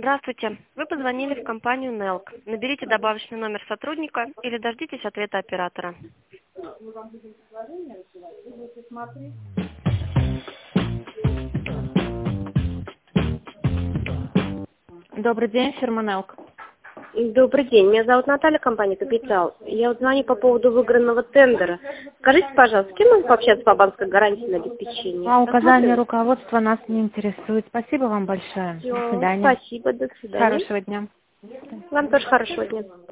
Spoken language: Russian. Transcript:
Здравствуйте. Вы позвонили в компанию Нелк. Наберите добавочный номер сотрудника или дождитесь ответа оператора. Добрый день, фирма Нелк. Добрый день. Меня зовут Наталья, компания Капитал. Я вот звоню по поводу выигранного тендера. Скажите, пожалуйста, с кем могу пообщаться по банковской гарантии на обеспечение? А указания руководства нас не интересует. Спасибо вам большое. Всё, До свидания. спасибо, до свидания. Хорошего дня. Вам тоже хорошего дня.